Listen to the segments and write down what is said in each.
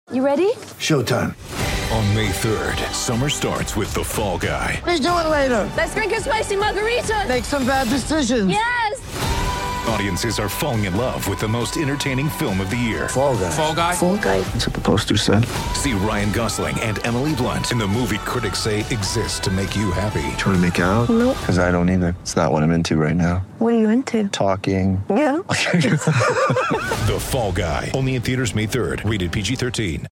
You ready? Showtime. On May 3rd, summer starts with The Fall Guy. Let's do it later. Let's drink a spicy margarita. Make some bad decisions. Yes! Audiences are falling in love with the most entertaining film of the year. Fall Guy. Fall Guy? Fall Guy. That's what the poster said. See Ryan Gosling and Emily Blunt in the movie critics say exists to make you happy. Trying to make it out? Nope. Because I don't either. It's not what I'm into right now. What are you into? Talking. Yeah. The Fall Guy. Only in theaters May 3rd. Rated PG-13.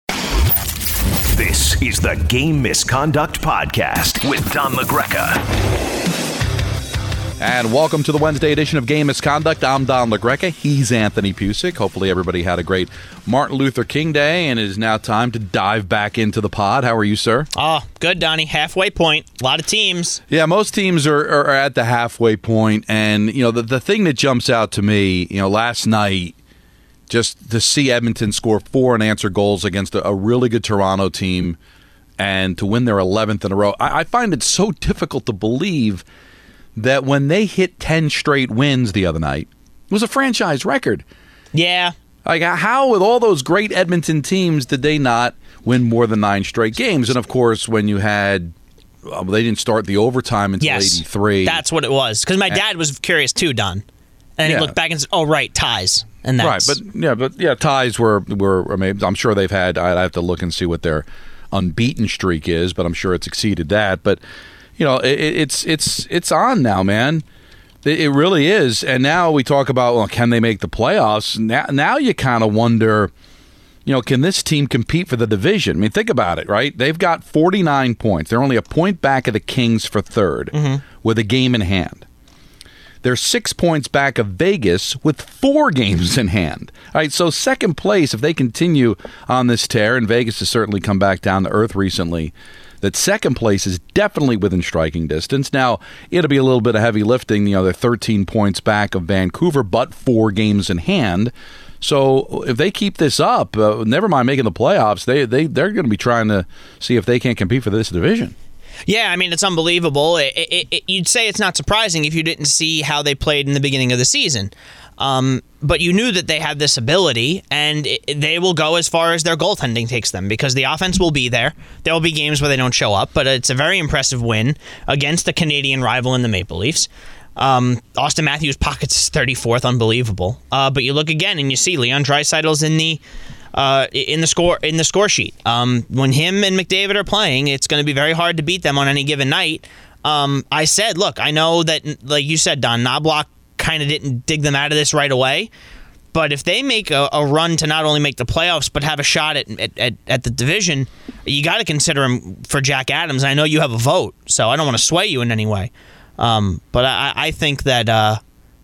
This is the Game Misconduct Podcast with Don LaGreca. And welcome to the Wednesday edition of Game Misconduct. I'm Don LaGreca. He's Anthony Pusick. Hopefully everybody had a great Martin Luther King Day, and it is now time to dive back into the pod. How are you, sir? Oh, good, Donnie. Halfway point. A lot of teams. Yeah, most teams are at the halfway point, and you know the thing that jumps out to me, last night, just to see Edmonton score 4 unanswered goals against a really good Toronto team and to win their 11th in a row. I find it so difficult to believe that when they hit 10 straight wins the other night, it was a franchise record. Yeah. Like, how with all those great Edmonton teams did they not win more than 9 straight games? And, of course, when you had they didn't start the overtime until 83. That's what it was. Because my dad was curious, too, Don. And he looked back and said, oh, right, ties. And that's... Right, but ties were amazing. I'm sure they've had. I have to look and see what their unbeaten streak is, but I'm sure it's exceeded that. But it's on now, man. It really is. And now we talk about, well, can they make the playoffs? Now you kind of wonder, can this team compete for the division? I mean, think about it, right? They've got 49 points. They're only a point back of the Kings for third with a game in hand. They're 6 points back of Vegas with 4 games in hand. All right, so second place, if they continue on this tear, and Vegas has certainly come back down to earth recently, that second place is definitely within striking distance. Now, it'll be a little bit of heavy lifting. They're 13 points back of Vancouver, but 4 games in hand. So if they keep this up, never mind making the playoffs, they're going to be trying to see if they can't compete for this division. Yeah, I mean, it's unbelievable. You'd say it's not surprising if you didn't see how they played in the beginning of the season. But you knew that they had this ability, and they will go as far as their goaltending takes them because the offense will be there. There will be games where they don't show up, but it's a very impressive win against the Canadian rival in the Maple Leafs. Austin Matthews pockets his 34th, unbelievable. But you look again and you see Leon Draisaitl's in the score sheet. When him and McDavid are playing, it's going to be very hard to beat them on any given night. I said, look, I know that, like you said, Don, Knobloch kind of didn't dig them out of this right away. But if they make a run to not only make the playoffs but have a shot at the division, you got to consider him for Jack Adams. I know you have a vote, so I don't want to sway you in any way. But I think that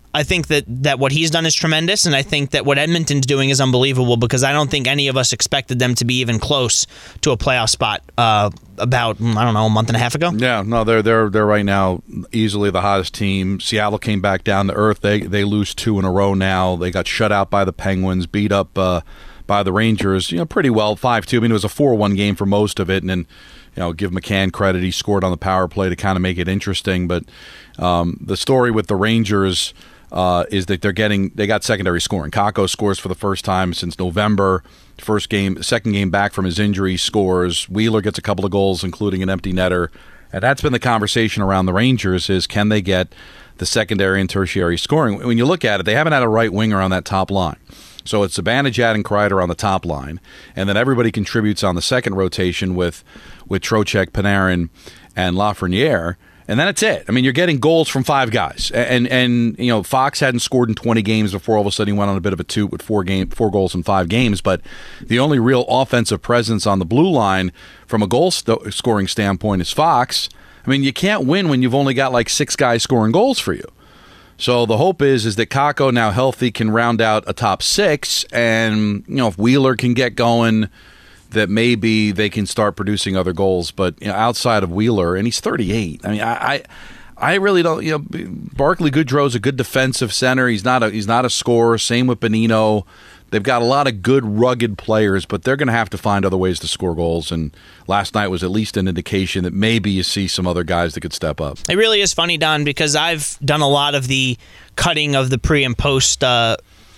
what he's done is tremendous, and I think that what Edmonton's doing is unbelievable because I don't think any of us expected them to be even close to a playoff spot about, I don't know, a month and a half ago. Yeah, no, they're right now easily the hottest team. Seattle came back down to earth. They lose 2 in a row now. They got shut out by the Penguins, beat up by the Rangers, pretty well, 5-2. I mean, it was a 4-1 game for most of it, and then give McCann credit. He scored on the power play to kind of make it interesting. But the story with the Rangers is that they got secondary scoring. Kakko scores for the first time since November. Second game back from his injury, scores. Wheeler gets a couple of goals, including an empty netter. And that's been the conversation around the Rangers is can they get the secondary and tertiary scoring? When you look at it, they haven't had a right winger on that top line. So it's Zibanejad and Kreider on the top line, and then everybody contributes on the second rotation with Trocheck, Panarin, and Lafreniere. And then it's it. I mean, you're getting goals from 5 guys. And Fox hadn't scored in 20 games before all of a sudden he went on a bit of a toot with 4 goals in 5 games. But the only real offensive presence on the blue line from a goal scoring standpoint is Fox. I mean, you can't win when you've only got like 6 guys scoring goals for you. So the hope is that Kakko, now healthy, can round out a top 6. And, if Wheeler can get going, that maybe they can start producing other goals. But outside of Wheeler, and he's 38. I mean, I really don't. Barclay Goodrow's a good defensive center. He's not a scorer. Same with Bonino. They've got a lot of good, rugged players, but they're going to have to find other ways to score goals. And last night was at least an indication that maybe you see some other guys that could step up. It really is funny, Don, because I've done a lot of the cutting of the pre and post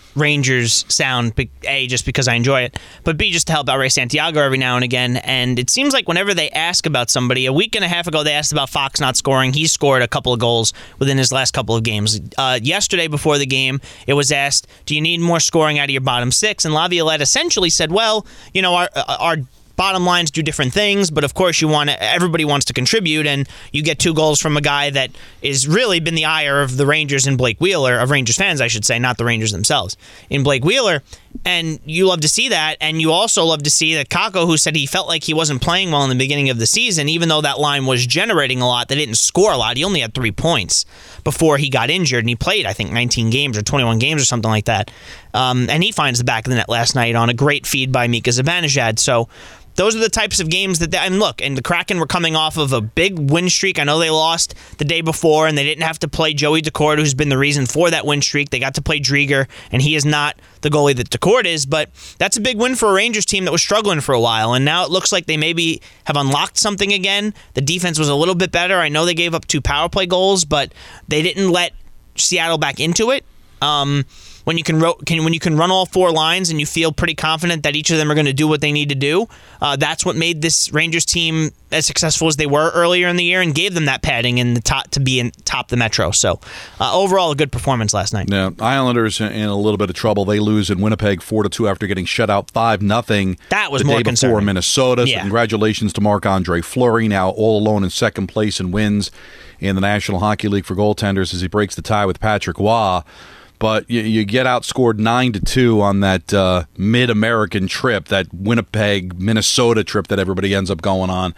Rangers sound, A, just because I enjoy it, but B, just to help out Ray Santiago every now and again. And it seems like whenever they ask about somebody, a week and a half ago they asked about Fox not scoring. He scored a couple of goals within his last couple of games. Yesterday before the game, it was asked, do you need more scoring out of your bottom six? And Laviolette essentially said, well, you know, our bottom lines do different things, but of course everybody wants to contribute, and you get 2 goals from a guy that has really been the ire of the Rangers in Blake Wheeler, of Rangers fans, I should say, not the Rangers themselves, in Blake Wheeler. And you love to see that, and you also love to see that Kakko, who said he felt like he wasn't playing well in the beginning of the season, even though that line was generating a lot, they didn't score a lot. He only had 3 points before he got injured, and he played, I think, 19 games or 21 games or something like that. And he finds the back of the net last night on a great feed by Mika Zibanejad. So those are the types of games that and look, and the Kraken were coming off of a big win streak. I know they lost the day before, and they didn't have to play Joey Daccord, who's been the reason for that win streak. They got to play Drieger, and he is not the goalie that Daccord is, but that's a big win for a Rangers team that was struggling for a while, and now it looks like they maybe have unlocked something again. The defense was a little bit better. I know they gave up 2 power play goals, but they didn't let Seattle back into it. When you can run all 4 lines and you feel pretty confident that each of them are going to do what they need to do, that's what made this Rangers team as successful as they were earlier in the year and gave them that padding in the top to be in top the Metro. So overall, a good performance last night. Yeah, Islanders in a little bit of trouble. They lose in Winnipeg 4-2 after getting shut out 5-0. That was the more day concerning. before Minnesota. So yeah. Congratulations to Marc-Andre Fleury, now all alone in second place and wins in the National Hockey League for goaltenders as he breaks the tie with Patrick Waugh. But you get outscored 9-2 on that Mid-American trip, that Winnipeg, Minnesota trip that everybody ends up going on.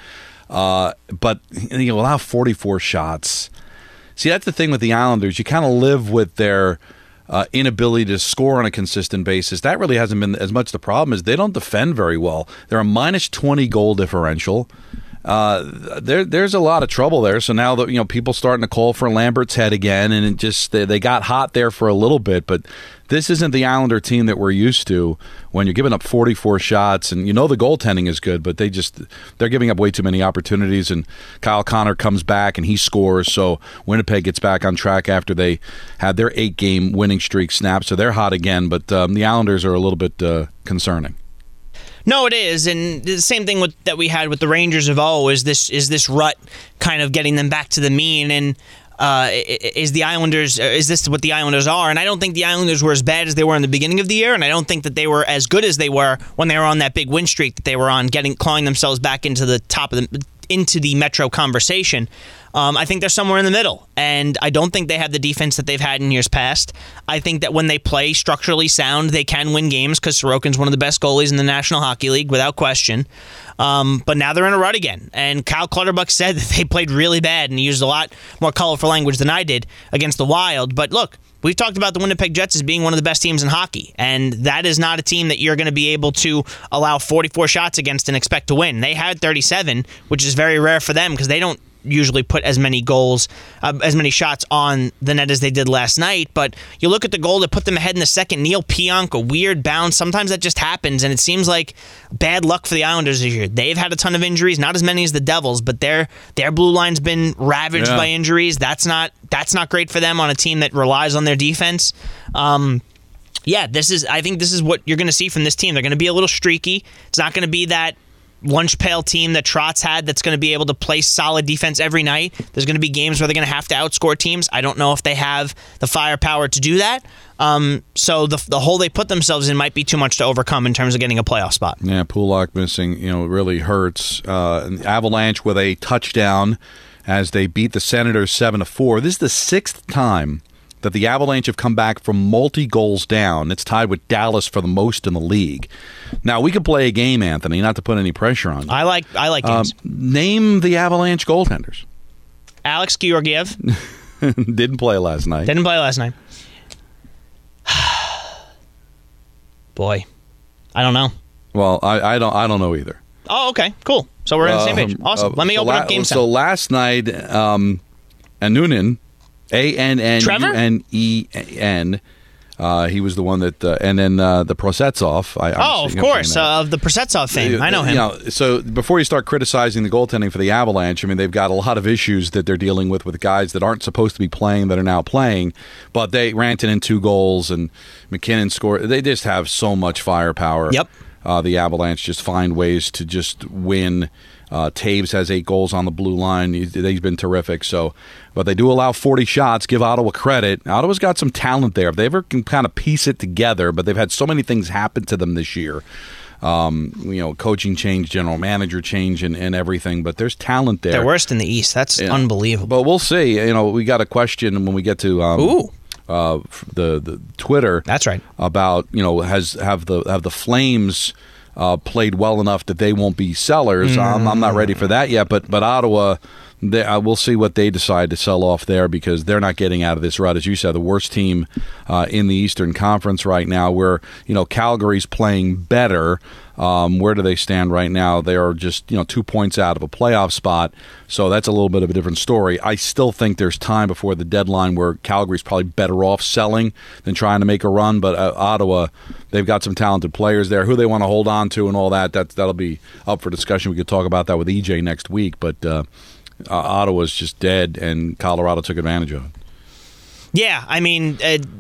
But you allow 44 shots. See, that's the thing with the Islanders. You kind of live with their inability to score on a consistent basis. That really hasn't been as much the problem as they don't defend very well. They're a minus 20 goal differential. There's a lot of trouble there. So now that people starting to call for Lambert's head again, and it just they got hot there for a little bit. But this isn't the Islander team that we're used to. When you're giving up 44 shots, and the goaltending is good, but they're giving up way too many opportunities. And Kyle Connor comes back and he scores. So Winnipeg gets back on track after they had their 8-game winning streak snapped. So they're hot again. But the Islanders are a little bit concerning. No, it is, and the same thing that we had with the Rangers of is this rut kind of getting them back to the mean, and is this what the Islanders are? And I don't think the Islanders were as bad as they were in the beginning of the year, and I don't think that they were as good as they were when they were on that big win streak that they were on, clawing themselves back into the top of into the Metro conversation. I think they're somewhere in the middle, and I don't think they have the defense that they've had in years past. I think that when they play structurally sound, they can win games because Sorokin's one of the best goalies in the National Hockey League, without question. But now they're in a rut again, and Kyle Clutterbuck said that they played really bad, and he used a lot more colorful language than I did against the Wild. But look, we've talked about the Winnipeg Jets as being one of the best teams in hockey, and that is not a team that you're going to be able to allow 44 shots against and expect to win. They had 37, which is very rare for them because they don't usually put as many goals, as many shots on the net as they did last night. But you look at the goal that put them ahead in the second, Neil Pionk, a weird bounce. Sometimes that just happens, and it seems like bad luck for the Islanders this year. They've had a ton of injuries, not as many as the Devils, but their blue line's been ravaged by injuries. That's not great for them on a team that relies on their defense. I think this is what you're going to see from this team. They're going to be a little streaky. It's not going to be that lunch pail team that Trotz had that's going to be able to play solid defense every night. There's going to be games where they're going to have to outscore teams. I don't know if they have the firepower to do that. So the hole they put themselves in might be too much to overcome in terms of getting a playoff spot. Yeah, Pulock missing, really hurts. Avalanche with a touchdown as they beat the Senators 7-4. This is the 6th time that the Avalanche have come back from multi-goals down. It's tied with Dallas for the most in the league. Now, we could play a game, Anthony, not to put any pressure on you. I like games. Name the Avalanche goaltenders. Alex Georgiev. Didn't play last night. Boy, I don't know. Well, I don't know either. Oh, okay, cool. So we're on the same page. Awesome. Let me open up game So last night, Annunen, Annunen, He was the one that, and then the Prosetsov. Of course, of the Prosetsov fame. I know him. So before you start criticizing the goaltending for the Avalanche, I mean, they've got a lot of issues that they're dealing with guys that aren't supposed to be playing that are now playing. But Rantanen 2 goals and McKinnon scored. They just have so much firepower. Yep. The Avalanche just find ways to just win. Taves has 8 goals on the blue line. He's been terrific. But they do allow 40 shots. Give Ottawa credit. Ottawa's got some talent there. If they ever can kind of piece it together, but they've had so many things happen to them this year. Coaching change, general manager change, and everything. But there's talent there. They're worst in the East. That's unbelievable. But we'll see. We got a question when we get to the Twitter. That's right. About have the Flames played well enough that they won't be sellers. I'm not ready for that yet, but Ottawa, we'll see what they decide to sell off there, because they're not getting out of this rut. As you said, the worst team in the Eastern Conference right now, where Calgary's playing better. Where do they stand right now? They are just 2 points out of a playoff spot, so that's a little bit of a different story. I still think there's time before the deadline where Calgary's probably better off selling than trying to make a run, but Ottawa, they've got some talented players there who they want to hold on to and all that. That'll be up for discussion. We could talk about that with EJ next week, but Ottawa's just dead, and Colorado took advantage of it. Yeah, I mean,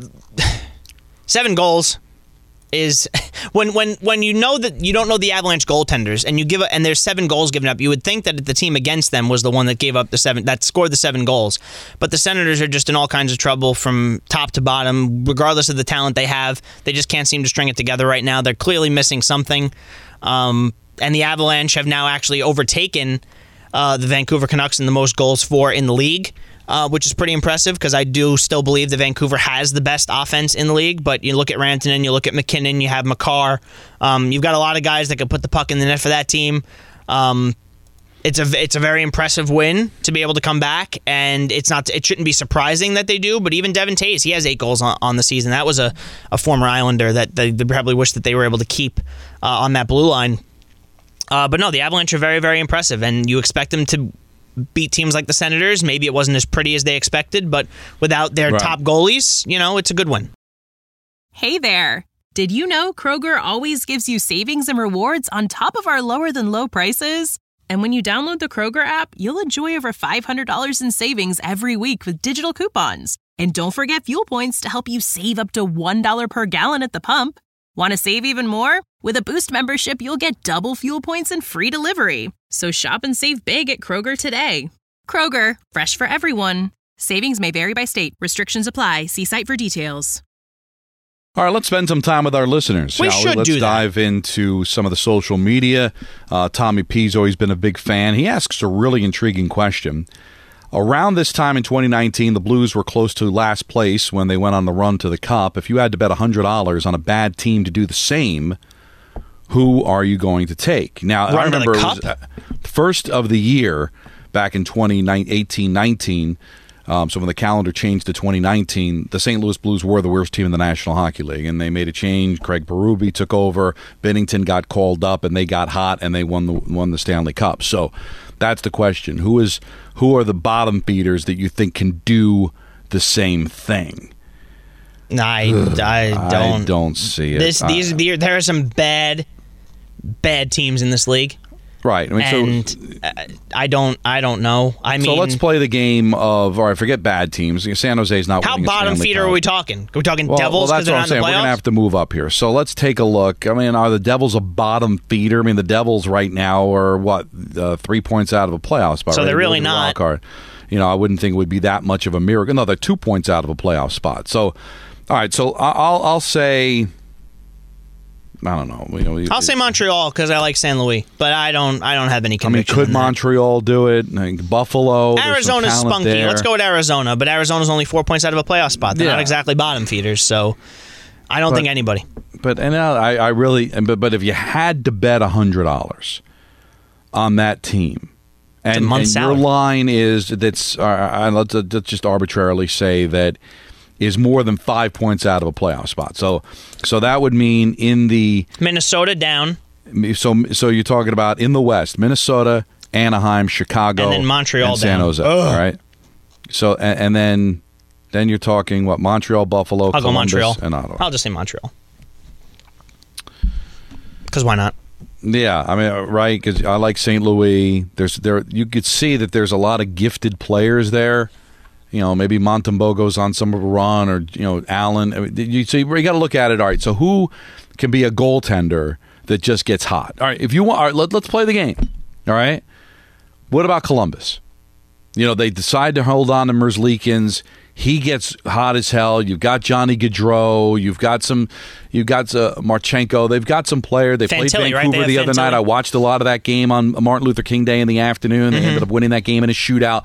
7 goals is when you know that you don't know the Avalanche goaltenders, and there's 7 goals given up. You would think that the team against them was the one that gave up that scored the 7 goals. But the Senators are just in all kinds of trouble from top to bottom, regardless of the talent they have. They just can't seem to string it together right now. They're clearly missing something. And the Avalanche have now actually overtaken the Vancouver Canucks in the most goals for in the league, which is pretty impressive, because I do still believe that Vancouver has the best offense in the league. But you look at Rantanen, you look at McKinnon, you have Makar. You've got a lot of guys that can put the puck in the net for that team. It's a very impressive win to be able to come back, and it shouldn't be surprising that they do. But even Devin Taves, he has 8 goals on the season. That was a former Islander that they probably wish that they were able to keep on that blue line. But no, the Avalanche are very, very impressive, and you expect them to beat teams like the Senators. Maybe it wasn't as pretty as they expected, but without their top goalies, it's a good win. Hey there. Did you know Kroger always gives you savings and rewards on top of our lower-than-low prices? And when you download the Kroger app, you'll enjoy over $500 in savings every week with digital coupons. And don't forget fuel points to help you save up to $1 per gallon at the pump. Want to save even more? With a Boost membership, you'll get double fuel points and free delivery. So shop and save big at Kroger today. Kroger, fresh for everyone. Savings may vary by state. Restrictions apply. See site for details. All right, let's spend some time with our listeners. Let's dive into some of the social media. Tommy P's always been a big fan. He asks a really intriguing question. Around this time in 2019, the Blues were close to last place when they went on the run to the Cup. If you had to bet $100 on a bad team to do the same, who are you going to take? Now, I remember it was first of the year back in 2018-19. So when the calendar changed to 2019, the St. Louis Blues were the worst team in the National Hockey League, and they made a change. Craig Berube took over. Binnington got called up, and they got hot, and they won the Stanley Cup. So that's the question: who are the bottom feeders that you think can do the same thing? I don't see it. There are some bad teams in this league. Right. I don't know. So let's play the game of, all right, forget bad teams. San Jose's not winning a Stanley Cup. How bottom feeder are we talking? Are we talking Devils because they're not in the playoffs? We're going to have to move up here. So let's take a look. Are the Devils a bottom feeder? The Devils right now are, 3 points out of a playoff spot. So they're really not. I wouldn't think it would be that much of a miracle. No, they're 2 points out of a playoff spot. So, all right, so I'll say... I don't know. I'll say Montreal because I like St. Louis, but I don't have any conviction. Could Montreal do it? Buffalo. Arizona's spunky. There. Let's go with Arizona, but Arizona's only 4 points out of a playoff spot. They're not exactly bottom feeders, so I don't think anybody. But I really. But if you had to bet $100 on that team, and your line is let's just arbitrarily say that is more than 5 points out of a playoff spot. So that would mean in the Minnesota down. So you're talking about in the West, Minnesota, Anaheim, Chicago, and then Montreal and San down. Jose. All right. So and then Then you're talking, Montreal, Buffalo, I'll Columbus, go Montreal. and Ottawa. I'll just say Montreal. Because why not? Yeah, I mean, right, because I like St. Louis. You could see that there's a lot of gifted players there. Maybe Montembeault goes on some of a run, or, Allen. I mean, you got to look at it. All right, so who can be a goaltender that just gets hot? All right, if you want, all right, let's play the game. All right? What about Columbus? They decide to hold on to Merzlikins. He gets hot as hell. You've got Johnny Gaudreau. You've got Marchenko. They've got some player. They played Vancouver the other night. I watched a lot of that game on Martin Luther King Day in the afternoon. They ended up winning that game in a shootout.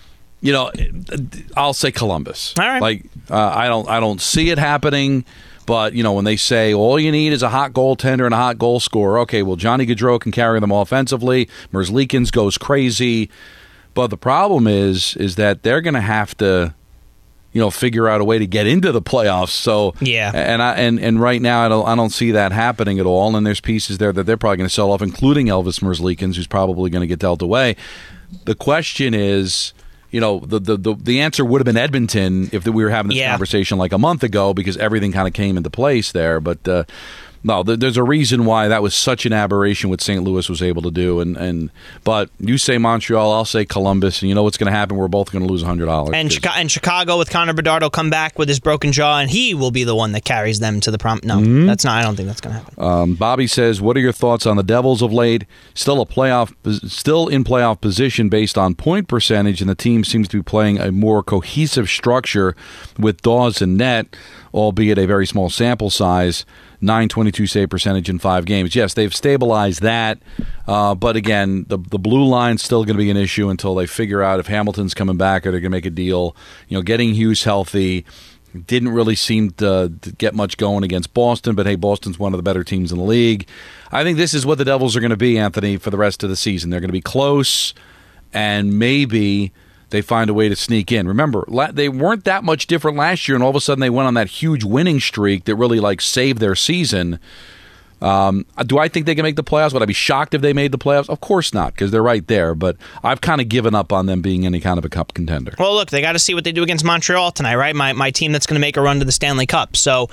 I'll say Columbus. All right. I don't see it happening. But, when they say all you need is a hot goaltender and a hot goal scorer, okay, well, Johnny Gaudreau can carry them offensively. Merzlikins goes crazy. But the problem is that they're going to have to, figure out a way to get into the playoffs. So yeah, and right now I don't see that happening at all. And there's pieces there that they're probably going to sell off, including Elvis Merzlikins, who's probably going to get dealt away. The question is, the answer would have been Edmonton if we were having this conversation like a month ago, because everything kind of came into place there. But no, there's a reason why that was such an aberration what St. Louis was able to do. But you say Montreal, I'll say Columbus, and you know what's going to happen? We're both going to lose $100. And Chicago with Connor Bedard will come back with his broken jaw, and he will be the one that carries them to the prom. No, that's not. I don't think that's going to happen. Bobby says, "What are your thoughts on the Devils of late? Still in playoff position based on point percentage, and the team seems to be playing a more cohesive structure with Dawes and net, albeit a very small sample size." 922 save percentage in 5 games. Yes, they've stabilized that, but again, the blue line's still going to be an issue until they figure out if Hamilton's coming back or they're going to make a deal. Getting Hughes healthy didn't really seem to get much going against Boston, but hey, Boston's one of the better teams in the league. I think this is what the Devils are going to be, Anthony, for the rest of the season. They're going to be close, and maybe they find a way to sneak in. Remember, they weren't that much different last year, and all of a sudden they went on that huge winning streak that really saved their season. Do I think they can make the playoffs? Would I be shocked if they made the playoffs? Of course not, because they're right there. But I've kind of given up on them being any kind of a cup contender. Well, look, they got to see what they do against Montreal tonight, right? My team that's going to make a run to the Stanley Cup. So,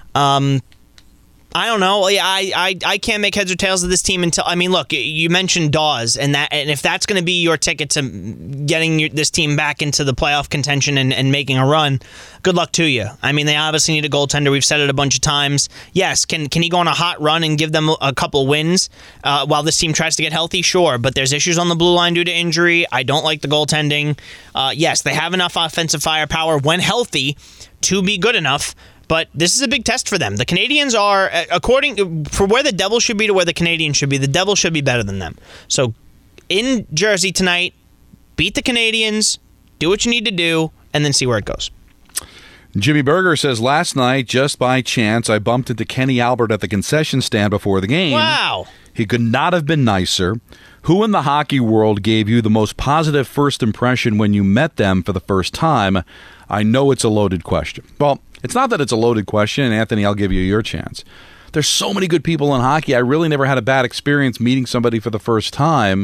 I don't know. I can't make heads or tails of this team until. I mean, look, you mentioned Dawes, and if that's going to be your ticket to getting this team back into the playoff contention and making a run, good luck to you. I mean, they obviously need a goaltender. We've said it a bunch of times. Yes, can he go on a hot run and give them a couple wins while this team tries to get healthy? Sure, but there's issues on the blue line due to injury. I don't like the goaltending. Yes, they have enough offensive firepower when healthy to be good enough. But this is a big test for them. The Canadians are, for where the Devils should be to where the Canadians should be, the Devils should be better than them. So in Jersey tonight, beat the Canadians, do what you need to do, and then see where it goes. Jimmy Berger says, last night, just by chance, I bumped into Kenny Albert at the concession stand before the game. Wow. He could not have been nicer. Who in the hockey world gave you the most positive first impression when you met them for the first time? I know it's a loaded question. Well, it's not that it's a loaded question, and Anthony, I'll give you your chance. There's so many good people in hockey. I really never had a bad experience meeting somebody for the first time.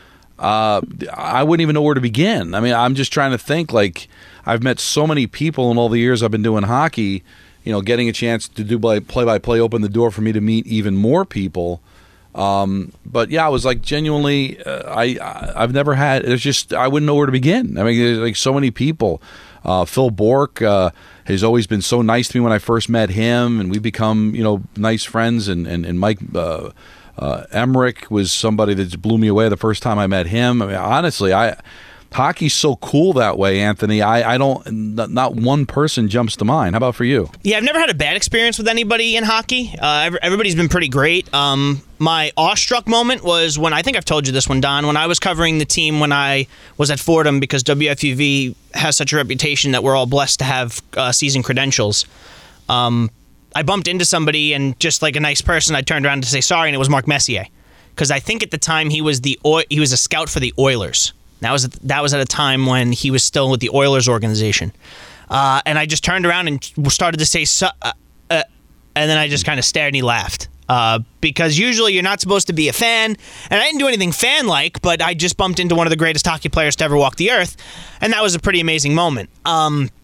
I wouldn't even know where to begin. I mean, I'm just trying to think, I've met so many people in all the years I've been doing hockey, getting a chance to do play-by-play opened the door for me to meet even more people. But yeah, I was genuinely, I've never had, I wouldn't know where to begin. I mean, there's so many people. Phil Bourque has always been so nice to me when I first met him, and we become, nice friends. And Mike Emmerich was somebody that blew me away the first time I met him. I mean, honestly, hockey's so cool that way, Anthony. Not one person jumps to mind. How about for you? Yeah, I've never had a bad experience with anybody in hockey. Everybody's been pretty great. My awestruck moment was when, I think I've told you this one, Don, when I was covering the team when I was at Fordham, because WFUV has such a reputation that we're all blessed to have season credentials. I bumped into somebody, and just like a nice person, I turned around to say sorry, and it was Mark Messier. Because I think at the time he was a scout for the Oilers. That was at a time when he was still with the Oilers organization. And I just turned around and started to say, and then I just kind of stared and he laughed. Because usually you're not supposed to be a fan, and I didn't do anything fan-like, but I just bumped into one of the greatest hockey players to ever walk the earth, and that was a pretty amazing moment.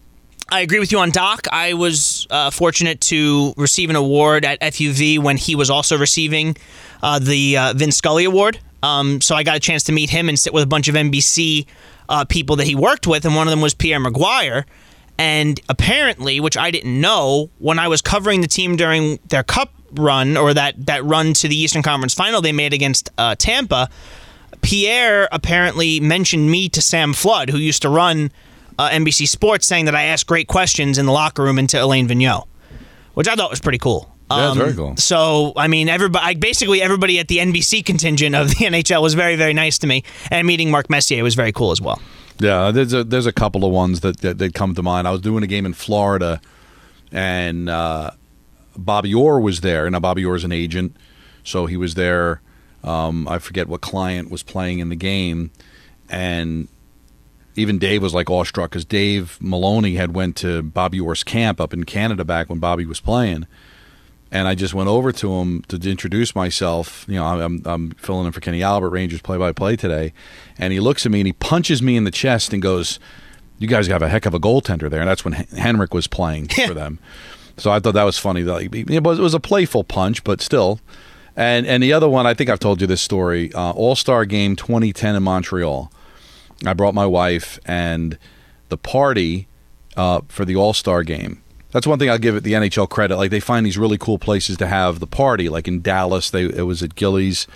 I agree with you on Doc. I was fortunate to receive an award at FUV when he was also receiving the Vince Scully Award. So I got a chance to meet him and sit with a bunch of NBC people that he worked with, and one of them was Pierre Maguire. And apparently, which I didn't know, when I was covering the team during their Cup run, or that run to the Eastern Conference Final they made against Tampa, Pierre apparently mentioned me to Sam Flood, who used to run NBC Sports, saying that I asked great questions in the locker room and to Elaine Vigneault, which I thought was pretty cool. Yeah, that's very cool. So, I mean, basically everybody at the NBC contingent of the NHL was very, very nice to me, and meeting Mark Messier was very cool as well. Yeah, there's a couple of ones that come to mind. I was doing a game in Florida, and Bobby Orr was there. Now, Bobby Orr is an agent, so he was there. I forget what client was playing in the game, and even Dave was like awestruck because Dave Maloney had went to Bobby Orr's camp up in Canada back when Bobby was playing. And I just went over to him to introduce myself. You know, I'm filling in for Kenny Albert, Rangers play-by-play today. And he looks at me and he punches me in the chest and goes, "You guys have a heck of a goaltender there." And that's when Henrik was playing for them. So I thought that was funny. It was a playful punch, but still. And the other one, I think I've told you this story, All-Star Game 2010 in Montreal. I brought my wife, and the party for the All-Star Game, that's one thing I'll give it the NHL credit. Like, they find these really cool places to have the party. Like in Dallas, it was at Gillies.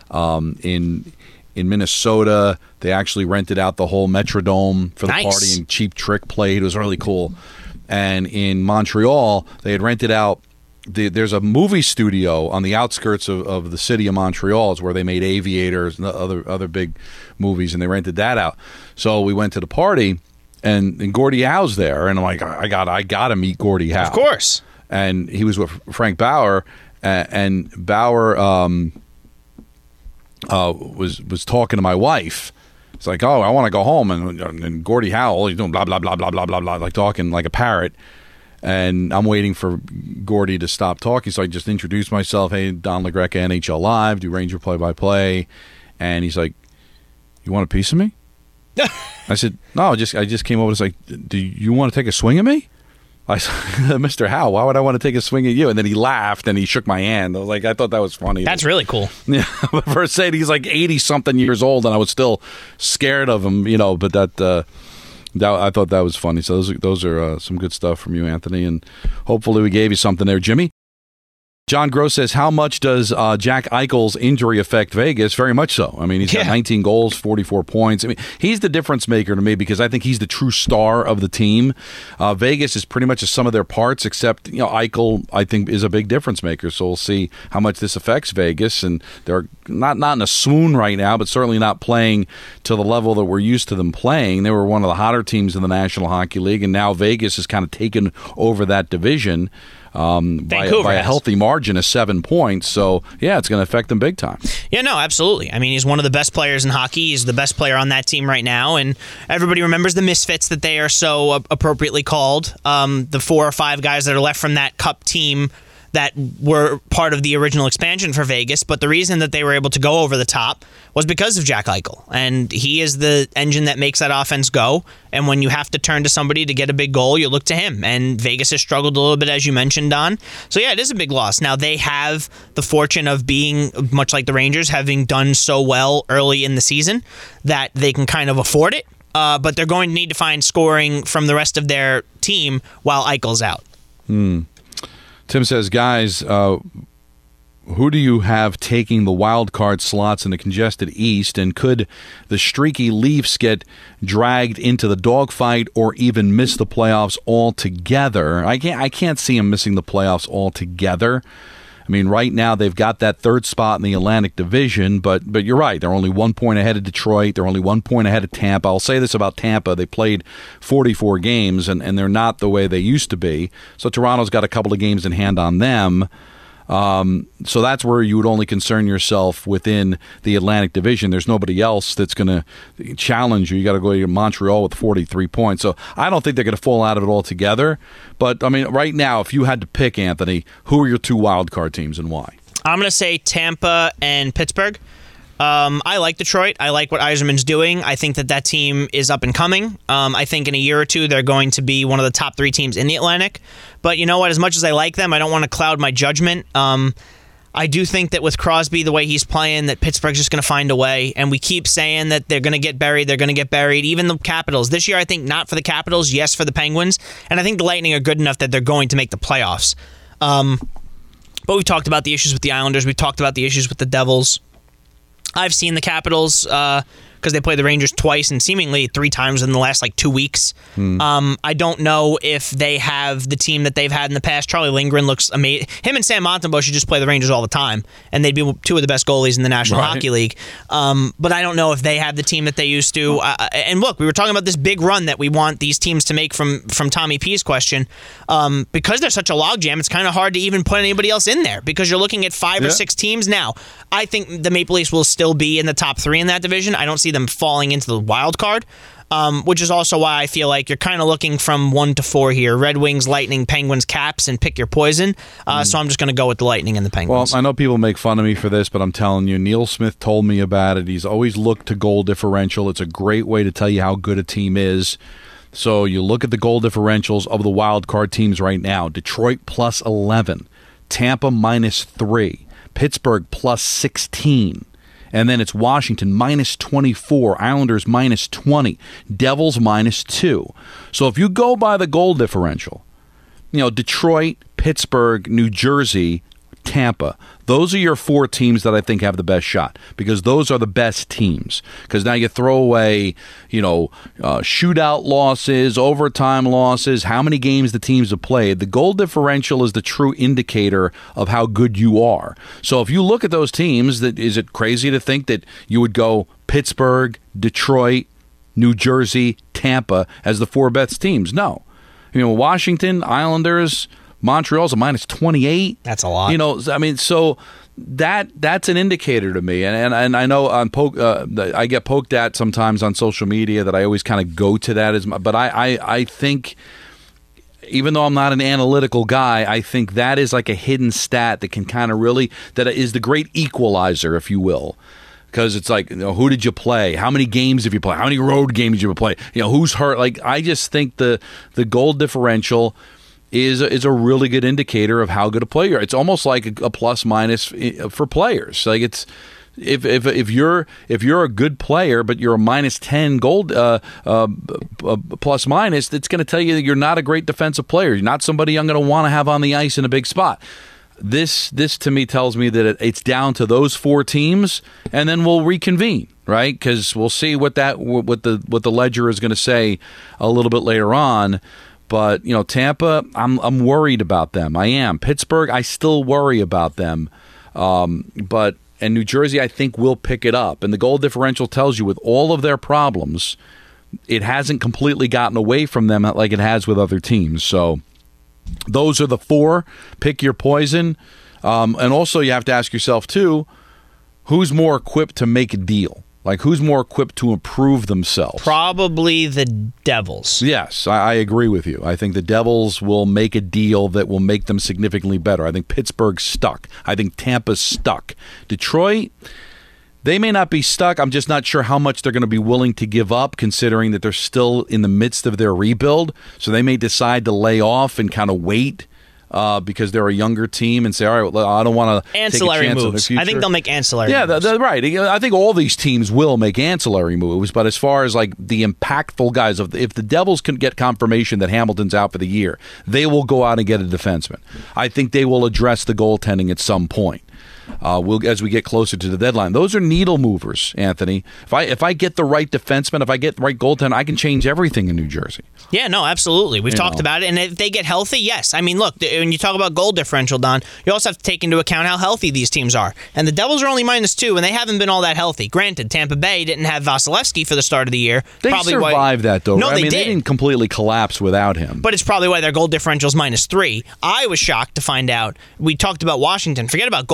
In Minnesota, they actually rented out the whole Metrodome for the party, and Cheap Trick played. It was really cool. And in Montreal, they had rented out. There's a movie studio on the outskirts of the city of Montreal. It's where they made Aviators and other big movies, and they rented that out. So we went to the party. And Gordie Howe's there, and I'm like, I got to meet Gordie Howe. Of course. And he was with Frank Bauer, and Bauer was talking to my wife. It's like, "Oh, I want to go home," and Gordie Howe, he's doing blah blah blah blah blah blah blah, like talking like a parrot. And I'm waiting for Gordie to stop talking, so I just introduced myself. "Hey, Don LaGreca, NHL Live, do Ranger play-by-play," and he's like, "You want a piece of me?" I said, "No, I just came over. It's like, do you want to take a swing at me?" I said, "Mr. Howe, why would I want to take a swing at you?" And then he laughed and he shook my hand. I was like, I thought that was funny. That's really cool. Yeah, first saying he's like 80-something years old, and I was still scared of him, you know. But that I thought that was funny. So those are some good stuff from you, Anthony, and hopefully we gave you something there, Jimmy. John Gross says, how much does Jack Eichel's injury affect Vegas? Very much so. I mean, he's got 19 goals, 44 points. I mean, he's the difference maker to me because I think he's the true star of the team. Vegas is pretty much a sum of their parts, except, you know, Eichel, I think, is a big difference maker. So we'll see how much this affects Vegas. And they're not in a swoon right now, but certainly not playing to the level that we're used to them playing. They were one of the hotter teams in the National Hockey League, and now Vegas has kind of taken over that division. By a healthy margin of 7 points. So, yeah, it's going to affect them big time. Yeah, no, absolutely. I mean, he's one of the best players in hockey. He's the best player on that team right now, and everybody remembers the misfits that they are so appropriately called. The 4 or 5 guys that are left from that Cup team that were part of the original expansion for Vegas, but the reason that they were able to go over the top was because of Jack Eichel, and he is the engine that makes that offense go, and when you have to turn to somebody to get a big goal, you look to him, and Vegas has struggled a little bit, as you mentioned, Don. So yeah, it is a big loss. Now, they have the fortune of being, much like the Rangers, having done so well early in the season that they can kind of afford it, but they're going to need to find scoring from the rest of their team while Eichel's out. Tim says, guys, who do you have taking the wild card slots in the congested East, and could the streaky Leafs get dragged into the dogfight or even miss the playoffs altogether? I can't see them missing the playoffs altogether. I mean, right now they've got that third spot in the Atlantic Division, but you're right. They're only 1 point ahead of Detroit. They're only 1 point ahead of Tampa. I'll say this about Tampa. They played 44 games, and they're not the way they used to be. So Toronto's got a couple of games in hand on them. So that's where you would only concern yourself within the Atlantic Division. There's nobody else that's going to challenge you. You got to go to Montreal with 43 points. So I don't think they're going to fall out of it altogether. But, I mean, right now, if you had to pick, Anthony, who are your 2 wild card teams and why? I'm going to say Tampa and Pittsburgh. I like Detroit. I like what Yzerman's doing. I think that team is up and coming. I think in a year or two they're going to be one of the top 3 teams in the Atlantic. But you know what? As much as I like them, I don't want to cloud my judgment. I do think that with Crosby, the way he's playing, that Pittsburgh's just going to find a way. And we keep saying that they're going to get buried. They're going to get buried. Even the Capitals. This year, I think not for the Capitals, yes for the Penguins. And I think the Lightning are good enough that they're going to make the playoffs. But we've talked about the issues with the Islanders. We've talked about the issues with the Devils. I've seen the Capitals because they played the Rangers twice and seemingly 3 times in the last 2 weeks. I don't know if they have the team that they've had in the past. Charlie Lindgren looks amazing. Him and Sam Montembeault should just play the Rangers all the time, and they'd be 2 of the best goalies in the National Hockey League. But I don't know if they have the team that they used to. And look, we were talking about this big run that we want these teams to make from Tommy P's question. Because they're such a logjam, it's kind of hard to even put anybody else in there because you're looking at 5 or 6 teams now. I think the Maple Leafs will still be in the top 3 in that division. I don't see them falling into the wild card, which is also why I feel like you're kind of looking from 1 to 4 here. Red Wings, Lightning, Penguins, Caps, and pick your poison. So I'm just going to go with the Lightning and the Penguins. Well, I know people make fun of me for this, but I'm telling you, Neil Smith told me about it. He's always looked to goal differential. It's a great way to tell you how good a team is. So you look at the goal differentials of the wild card teams right now. Detroit plus 11, Tampa minus 3, Pittsburgh plus 16. And then it's Washington minus 24, Islanders minus 20, Devils minus 2. So if you go by the goal differential, Detroit, Pittsburgh, New Jersey, Tampa, those are your 4 teams that I think have the best shot because those are the best teams. Because now you throw away, shootout losses, overtime losses, how many games the teams have played. The goal differential is the true indicator of how good you are. So if you look at those teams, is it crazy to think that you would go Pittsburgh, Detroit, New Jersey, Tampa as the 4 best teams? No. Washington, Islanders, Montreal's a minus 28. That's a lot. So that's an indicator to me. And I know I get poked at sometimes on social media that I always kind of go to that. But I think, even though I'm not an analytical guy, I think that is like a hidden stat that can kind of really, that is the great equalizer, if you will. Because it's like, who did you play? How many games have you played? How many road games did you play? Who's hurt? I just think the goal differential is a really good indicator of how good a player. It's almost like a plus minus for players. Like it's if you're a good player but you're a minus 10 goal plus minus, it's going to tell you that you're not a great defensive player. You're not somebody I'm going to want to have on the ice in a big spot. This to me tells me that it's down to those 4 teams, and then we'll reconvene, right? Because we'll see what the ledger is going to say a little bit later on. But Tampa, I'm worried about them. I am. Pittsburgh, I still worry about them. And New Jersey, I think will pick it up. And the goal differential tells you, with all of their problems, it hasn't completely gotten away from them like it has with other teams. So those are the 4. Pick your poison. And also, you have to ask yourself too, who's more equipped to make a deal? Like, who's more equipped to improve themselves? Probably the Devils. Yes, I agree with you. I think the Devils will make a deal that will make them significantly better. I think Pittsburgh's stuck. I think Tampa's stuck. Detroit, they may not be stuck. I'm just not sure how much they're going to be willing to give up, considering that they're still in the midst of their rebuild. So they may decide to lay off and kind of wait. Because they're a younger team and say, all right, well, I don't want to take a chance on the future. I think they'll make ancillary moves. Yeah, that's right. I think all these teams will make ancillary moves, but as far as like the impactful guys, if the Devils can get confirmation that Hamilton's out for the year, they will go out and get a defenseman. I think they will address the goaltending at some point. As we get closer to the deadline. Those are needle movers, Anthony. If I get the right defenseman, if I get the right goaltender, I can change everything in New Jersey. Yeah, no, absolutely. We've talked about it, and if they get healthy, yes. I mean, look, when you talk about goal differential, Don, you also have to take into account how healthy these teams are. And the Devils are only minus 2, and they haven't been all that healthy. Granted, Tampa Bay didn't have Vasilevsky for the start of the year. They survived that, though. No, right? they didn't completely collapse without him. But it's probably why their goal differential is minus 3. I was shocked to find out. We talked about Washington. Forget about goal differential.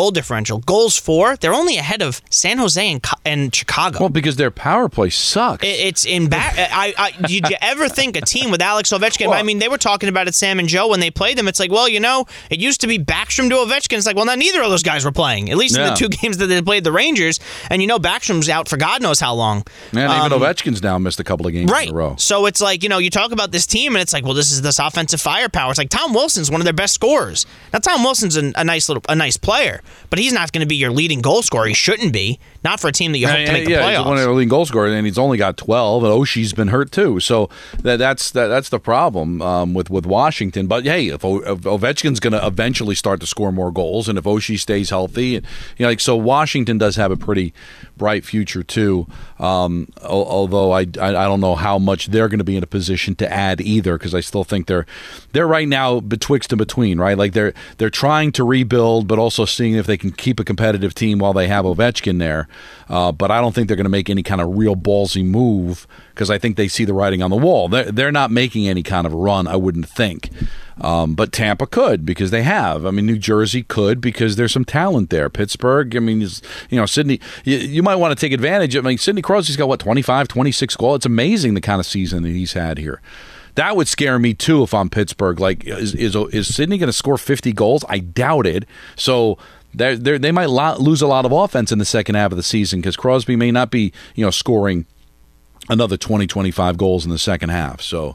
differential. Goals for, they're only ahead of San Jose and Chicago. Well, because their power play sucks. It's did you ever think a team with Alex Ovechkin? Well, I mean, they were talking about it, Sam and Joe, when they played them. It's like, well, it used to be Backstrom to Ovechkin. It's like, well, now neither of those guys were playing, at least in the 2 games that they played the Rangers. And Backstrom's out for God knows how long. And even Ovechkin's now missed a couple of games in a row. So it's like, you talk about this team, and it's like, well, this is this offensive firepower. It's like Tom Wilson's one of their best scorers. Now, Tom Wilson's a nice player, but he's not going to be your leading goal scorer. He shouldn't be. Not for a team that you hope to make the playoffs. He's one of their leading goal scorers, and he's only got 12, and Oshie's been hurt too. So that's the problem with Washington. But hey, if Ovechkin's going to eventually start to score more goals, and if Oshie stays healthy, so Washington does have a pretty bright future too. Although I don't know how much they're going to be in a position to add either, because I still think they're right now betwixt and between, right? Like they're trying to rebuild, but also seeing if they can keep a competitive team while they have Ovechkin there. But I don't think they're going to make any kind of real ballsy move, because I think they see the writing on the wall. They're not making any kind of run, I wouldn't think. But Tampa could, because they have. I mean, New Jersey could, because there's some talent there. Pittsburgh, I mean, Sidney, you might want to take advantage. I mean, Sidney Crosby's got, 25, 26 goals? It's amazing the kind of season that he's had here. That would scare me, too, if I'm Pittsburgh. Like, is Sidney going to score 50 goals? I doubt it. So they might lose a lot of offense in the second half of the season, because Crosby may not be, scoring another 20, 25 goals in the second half. So,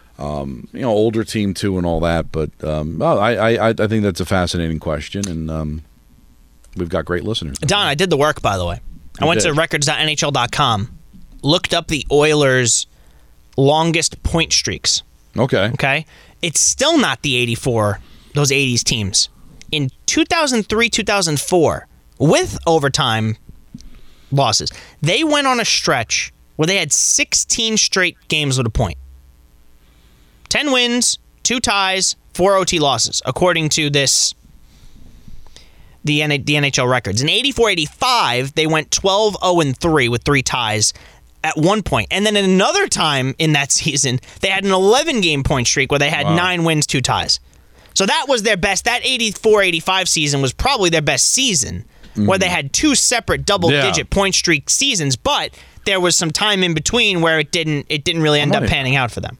older team, too, and all that. But I think that's a fascinating question, and we've got great listeners. Don, I did the work, by the way. I went to records.nhl.com, looked up the Oilers' longest point streaks. Okay? It's still not the 84, those 80s teams. In 2003, 2004, with overtime losses, they went on a stretch where they had 16 straight games with a point. 10 wins, 2 ties, 4 OT losses, according to the NHL records. In 84-85, they went 12-0-3 with 3 ties at one point. And then another time in that season, they had an 11-game point streak where they had 9 wins, 2 ties. So that was their best. That 84-85 season was probably their best season, where they had 2 separate double-digit point streak seasons, but there was some time in between where it didn't really end up panning out for them.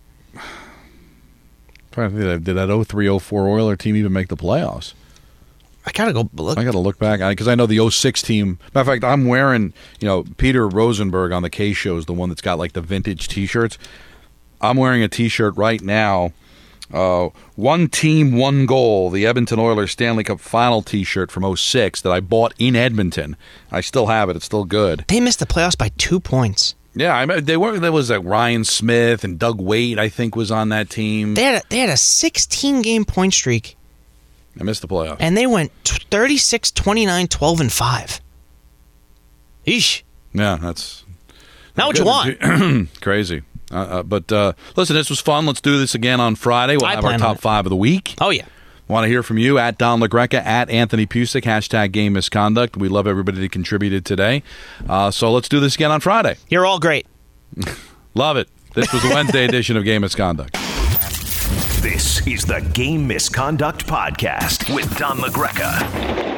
Did that 03-04 Oiler team even make the playoffs? I gotta go look. I gotta look back, because I know the 06 team. Matter of fact, I'm wearing, Peter Rosenberg on the K Show is the one that's got like the vintage T-shirts. I'm wearing a T-shirt right now. One team, one goal. The Edmonton Oilers Stanley Cup Final T-shirt from 06 that I bought in Edmonton. I still have it. It's still good. They missed the playoffs by 2 points. Yeah, they were. There was Ryan Smith and Doug Waite, I think, was on that team. They had a 16-game point streak. I missed the playoffs. And they went 36, 29, 12, and 5. Eesh. Yeah, that's not what you want. Crazy. But listen, this was fun. Let's do this again on Friday. We'll have our top 5 of the week. Oh, yeah. Want to hear from you at Don LaGreca, at Anthony Pusick, hashtag Game Misconduct. We love everybody that contributed today. So let's do this again on Friday. You're all great. Love it. This was the Wednesday edition of Game Misconduct. This is the Game Misconduct Podcast with Don LaGreca.